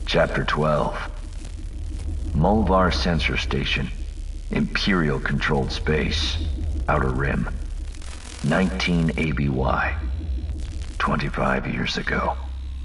Chapter 12. Mulvar Sensor Station. Imperial Controlled Space. Outer Rim. 19 ABY. 25 years ago.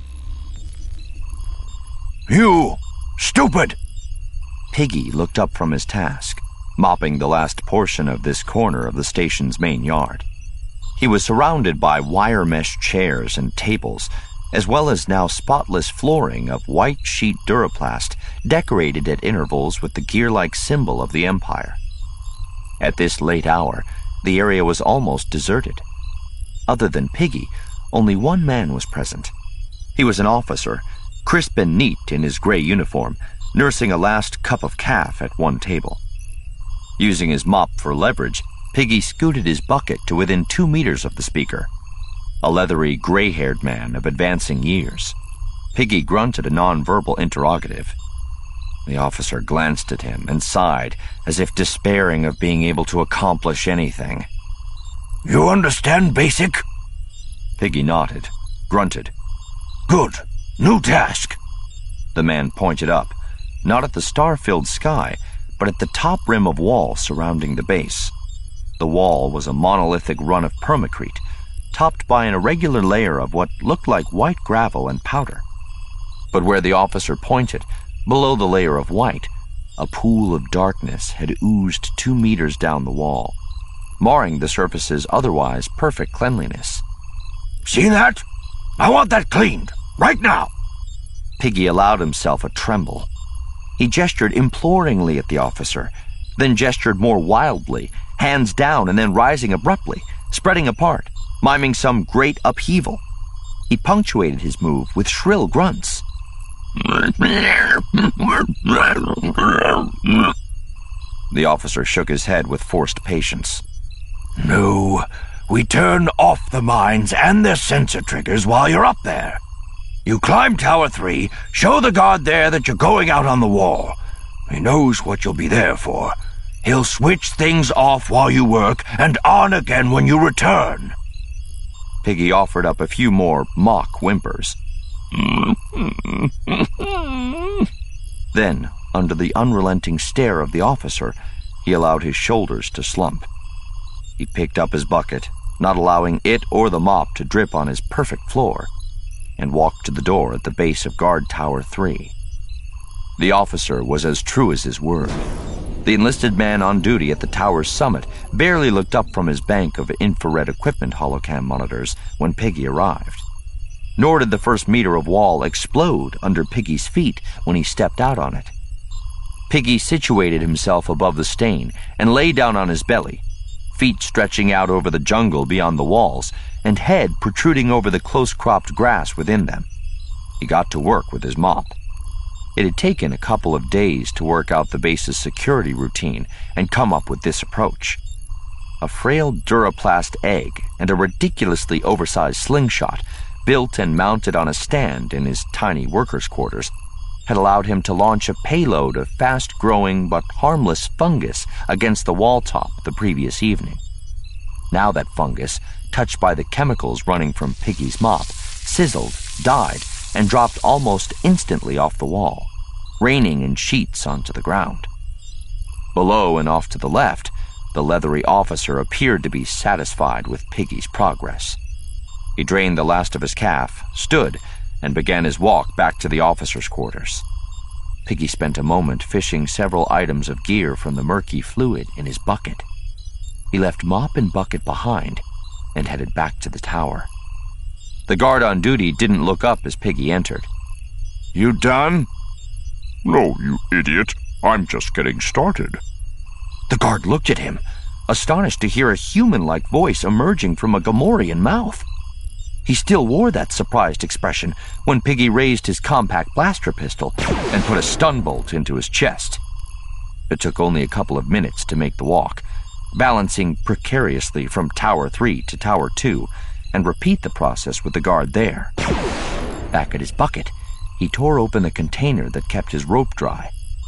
You! Stupid! Piggy looked up from his task, mopping the last portion of this corner of the station's main yard. He was surrounded by wire mesh chairs and tables, as well as now spotless flooring of white sheet Duraplast decorated at intervals with the gear-like symbol of the Empire. At this late hour, the area was almost deserted. Other than Piggy, only one man was present. He was an officer, crisp and neat in his gray uniform, nursing a last cup of calf at one table. Using his mop for leverage, Piggy scooted his bucket to within 2 meters of the speaker. A leathery, gray-haired man of advancing years. Piggy grunted a non-verbal interrogative. The officer glanced at him and sighed, as if despairing of being able to accomplish anything. You understand basic? Piggy nodded, grunted. Good. New task. The man pointed up, not at the star-filled sky, but at the top rim of wall surrounding the base. The wall was a monolithic run of permacrete, topped by an irregular layer of what looked like white gravel and powder. But where the officer pointed, below the layer of white, a pool of darkness had oozed 2 meters down the wall, marring the surface's otherwise perfect cleanliness. See that? I want that cleaned, right now! Piggy allowed himself a tremble. He gestured imploringly at the officer, then gestured more wildly, hands down and then rising abruptly, spreading apart, miming some great upheaval. He punctuated his move with shrill grunts. The officer shook his head with forced patience. No, we turn off the mines and their sensor triggers while you're up there. You climb Tower 3, show the guard there that you're going out on the wall. He knows what you'll be there for. He'll switch things off while you work and on again when you return. Piggy offered up a few more mock whimpers. Then, under the unrelenting stare of the officer, he allowed his shoulders to slump. He picked up his bucket, not allowing it or the mop to drip on his perfect floor, and walked to the door at the base of Guard Tower 3. The officer was as true as his word. The enlisted man on duty at the tower's summit barely looked up from his bank of infrared equipment holocam monitors when Piggy arrived. Nor did the first meter of wall explode under Piggy's feet when he stepped out on it. Piggy situated himself above the stain and lay down on his belly, feet stretching out over the jungle beyond the walls and head protruding over the close-cropped grass within them. He got to work with his mop. It had taken a couple of days to work out the base's security routine and come up with this approach. A frail Duraplast egg and a ridiculously oversized slingshot, built and mounted on a stand in his tiny workers' quarters, had allowed him to launch a payload of fast-growing but harmless fungus against the wall top the previous evening. Now that fungus, touched by the chemicals running from Piggy's mop, sizzled, died, and dropped almost instantly off the wall, raining in sheets onto the ground. Below and off to the left, the leathery officer appeared to be satisfied with Piggy's progress. He drained the last of his calf, stood, and began his walk back to the officer's quarters. Piggy spent a moment fishing several items of gear from the murky fluid in his bucket. He left mop and bucket behind and headed back to the tower. The guard on duty didn't look up as Piggy entered. You done? No, you idiot. I'm just getting started. The guard looked at him, astonished to hear a human-like voice emerging from a Gamorrean mouth. He still wore that surprised expression when Piggy raised his compact blaster pistol and put a stun bolt into his chest. It took only a couple of minutes to make the walk, balancing precariously from Tower 3 to Tower 2, and repeat the process with the guard there. Back at his bucket, he tore open the container that kept his rope dry.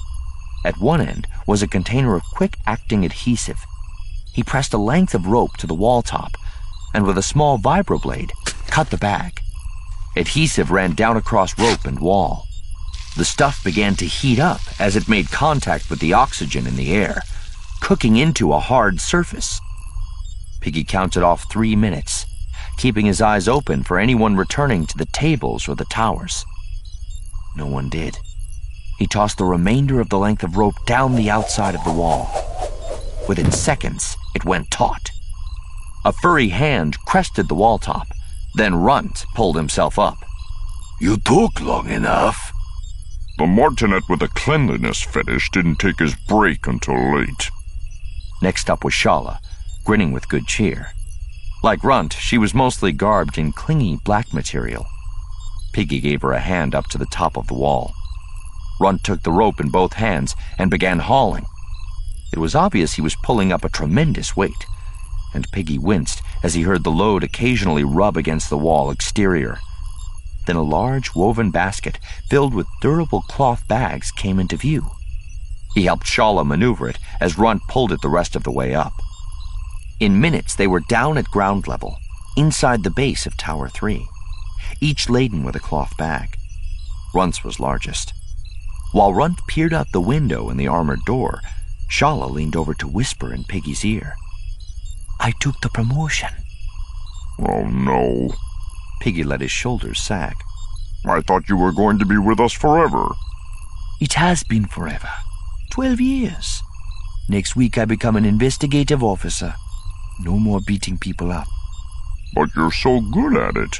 At one end was a container of quick-acting adhesive. He pressed a length of rope to the wall top, and with a small vibroblade, cut the bag. Adhesive ran down across rope and wall. The stuff began to heat up as it made contact with the oxygen in the air, cooking into a hard surface. Piggy counted off 3 minutes, keeping his eyes open for anyone returning to the tables or the towers. No one did. He tossed the remainder of the length of rope down the outside of the wall. Within seconds, it went taut. A furry hand crested the wall top, then Runt pulled himself up. You took long enough. The martinet with a cleanliness fetish didn't take his break until late. Next up was Shala, grinning with good cheer. Like Runt, she was mostly garbed in clingy black material. Piggy gave her a hand up to the top of the wall. Runt took the rope in both hands and began hauling. It was obvious he was pulling up a tremendous weight, and Piggy winced as he heard the load occasionally rub against the wall exterior. Then a large woven basket filled with durable cloth bags came into view. He helped Shala maneuver it as Runt pulled it the rest of the way up. In minutes, they were down at ground level, inside the base of Tower 3, each laden with a cloth bag. Runt's was largest. While Runt peered out the window in the armored door, Shala leaned over to whisper in Piggy's ear. I took the promotion. Oh no. Piggy let his shoulders sag. I thought you were going to be with us forever. It has been forever. 12 years. Next week I become an investigative officer. No more beating people up. But you're so good at it.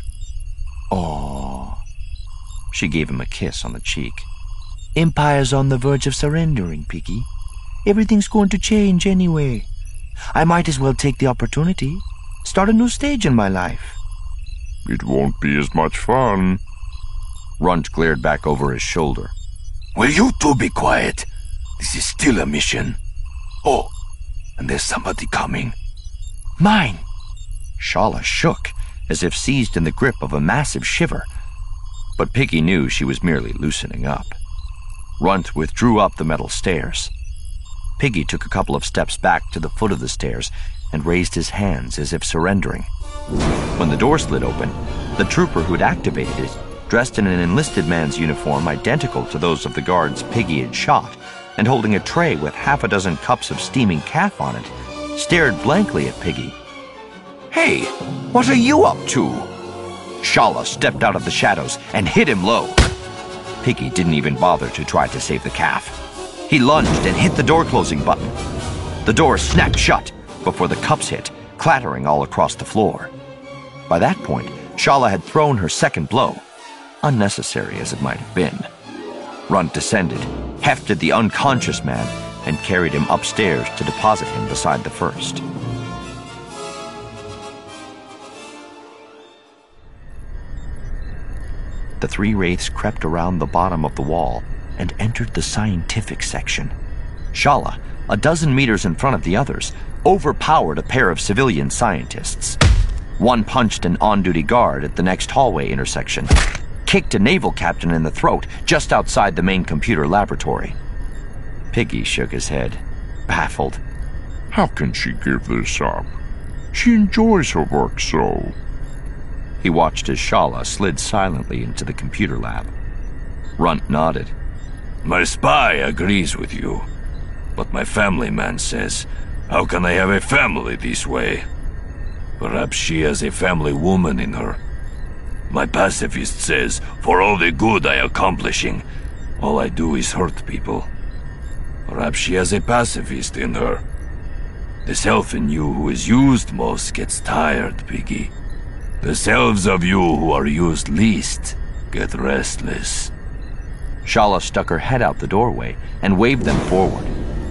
Oh. She gave him a kiss on the cheek. Empire's on the verge of surrendering, Piggy. Everything's going to change anyway. I might as well take the opportunity. Start a new stage in my life. It won't be as much fun. Runt glared back over his shoulder. Will you two be quiet? This is still a mission. Oh, and there's somebody coming. Mine. Shala shook, as if seized in the grip of a massive shiver. But Piggy knew she was merely loosening up. Runt withdrew up the metal stairs. Piggy took a couple of steps back to the foot of the stairs and raised his hands as if surrendering. When the door slid open, the trooper who'd activated it, dressed in an enlisted man's uniform identical to those of the guards Piggy had shot, and holding a tray with half a dozen cups of steaming calf on it, stared blankly at Piggy. Hey, what are you up to? Shala stepped out of the shadows and hit him low. Piggy didn't even bother to try to save the calf. He lunged and hit the door-closing button. The door snapped shut before the cups hit, clattering all across the floor. By that point, Shala had thrown her second blow, unnecessary as it might have been. Runt descended, hefted the unconscious man, and carried him upstairs to deposit him beside the first. The three wraiths crept around the bottom of the wall and entered the scientific section. Shala, a dozen meters in front of the others, overpowered a pair of civilian scientists. One punched an on-duty guard at the next hallway intersection, kicked a naval captain in the throat just outside the main computer laboratory. Piggy shook his head, baffled. How can she give this up? She enjoys her work so. He watched as Shala slid silently into the computer lab. Runt nodded. My spy agrees with you. But my family man says, how can I have a family this way? Perhaps she has a family woman in her. My pacifist says, for all the good I accomplishing, all I do is hurt people. Perhaps she has a pacifist in her. The self in you who is used most gets tired, Piggy. The selves of you who are used least get restless. Shala stuck her head out the doorway and waved them forward.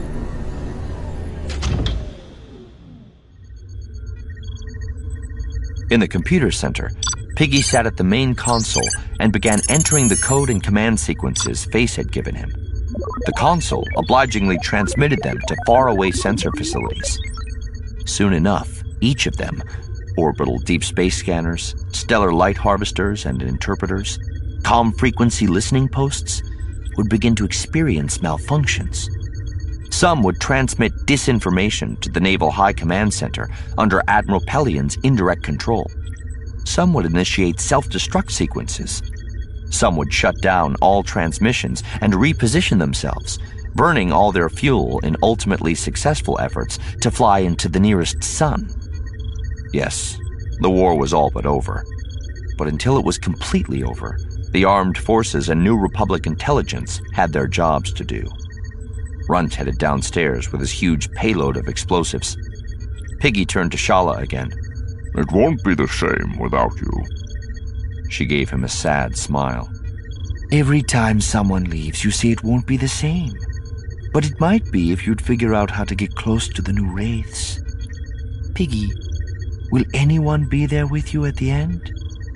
In the computer center, Piggy sat at the main console and began entering the code and command sequences Face had given him. The console obligingly transmitted them to faraway sensor facilities. Soon enough, each of them, orbital deep space scanners, stellar light harvesters and interpreters, comm frequency listening posts, would begin to experience malfunctions. Some would transmit disinformation to the Naval High Command Center under Admiral Pellion's indirect control. Some would initiate self-destruct sequences. Some would shut down all transmissions and reposition themselves, burning all their fuel in ultimately successful efforts to fly into the nearest sun. Yes, the war was all but over. But until it was completely over, the armed forces and New Republic intelligence had their jobs to do. Runt headed downstairs with his huge payload of explosives. Piggy turned to Shala again. It won't be the same without you. She gave him a sad smile. Every time someone leaves, you say it won't be the same. But it might be if you'd figure out how to get close to the new wraiths. Piggy, will anyone be there with you at the end?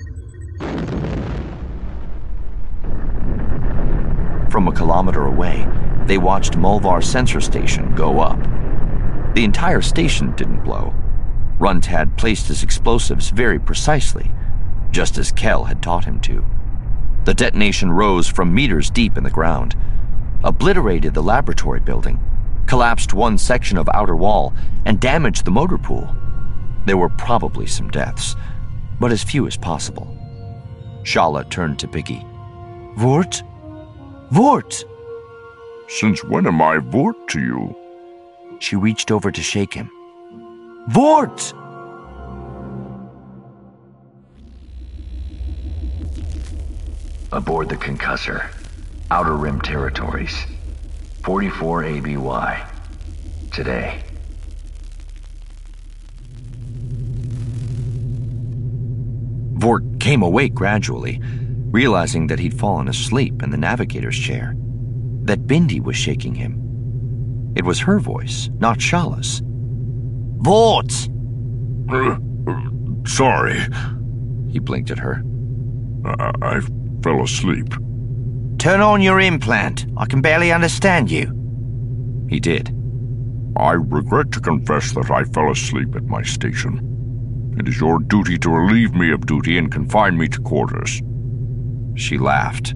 From a kilometer away, they watched Mulvar Sensor Station go up. The entire station didn't blow. Runt had placed his explosives very precisely, just as Kell had taught him to. The detonation rose from meters deep in the ground, obliterated the laboratory building, collapsed one section of outer wall, and damaged the motor pool. There were probably some deaths, but as few as possible. Shala turned to Piggy. Vort? Vort! Since when am I Vort to you? She reached over to shake him. Vort! Aboard the Concussor, Outer Rim Territories, 44 ABY. Today. Vort came awake gradually, realizing that he'd fallen asleep in the navigator's chair, that Bindi was shaking him. It was her voice, not Shala's. Vort! Sorry. He blinked at her. I fell asleep. Turn on your implant. I can barely understand you. He did. I regret to confess that I fell asleep at my station. It is your duty to relieve me of duty and confine me to quarters. She laughed.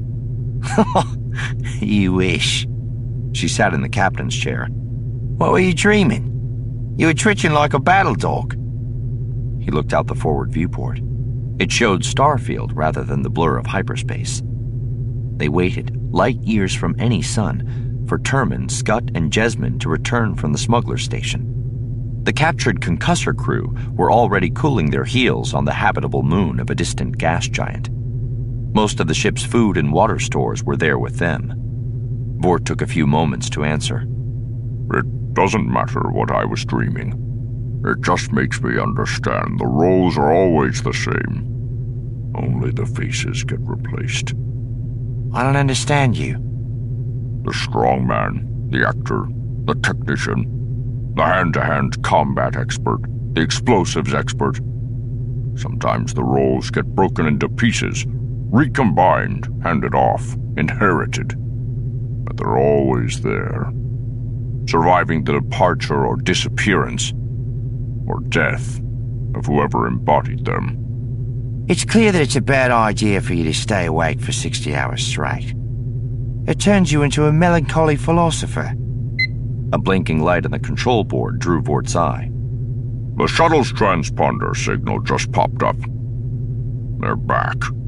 You wish. She sat in the captain's chair. What were you dreaming? You were twitching like a battle dog. He looked out the forward viewport. It showed Starfield rather than the blur of hyperspace. They waited, light years from any sun, for Terman, Scut, and Jesmond to return from the smuggler station. The captured Concussor crew were already cooling their heels on the habitable moon of a distant gas giant. Most of the ship's food and water stores were there with them. Vort took a few moments to answer. It doesn't matter what I was dreaming. It just makes me understand the roles are always the same. Only the faces get replaced. I don't understand you. The strongman, the actor, the technician, the hand-to-hand combat expert, the explosives expert. Sometimes the roles get broken into pieces, recombined, handed off, inherited. But they're always there, surviving the departure or disappearance, or death, of whoever embodied them. It's clear that it's a bad idea for you to stay awake for 60 hours straight. It turns you into a melancholy philosopher. A blinking light on the control board drew Vort's eye. The shuttle's transponder signal just popped up. They're back.